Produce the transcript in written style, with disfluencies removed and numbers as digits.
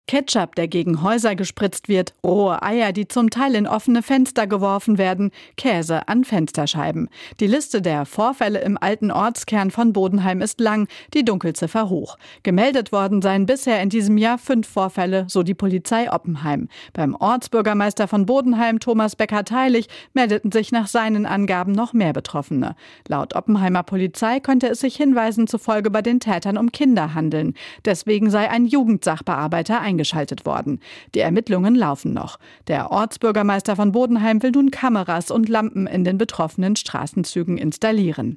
Ketchup, der gegen Häuser gespritzt wird, rohe Eier, die zum Teil in offene Fenster geworfen werden, Käse an Fensterscheiben. Die Liste der Vorfälle im alten Ortskern von Bodenheim ist lang, die Dunkelziffer hoch. Gemeldet worden seien bisher in diesem Jahr 5 Vorfälle, so die Polizei Oppenheim. Beim Ortsbürgermeister von Bodenheim, Thomas Becker-Teilich, meldeten sich nach seinen Angaben noch mehr Betroffene. Laut Oppenheimer Polizei könnte es sich Hinweisen zufolge bei den Tätern um Kinder handeln. Deswegen sei ein Jugendsachbearbeiter eingeschaltet worden. Die Ermittlungen laufen noch. Der Ortsbürgermeister von Bodenheim will nun Kameras und Lampen in den betroffenen Straßenzügen installieren.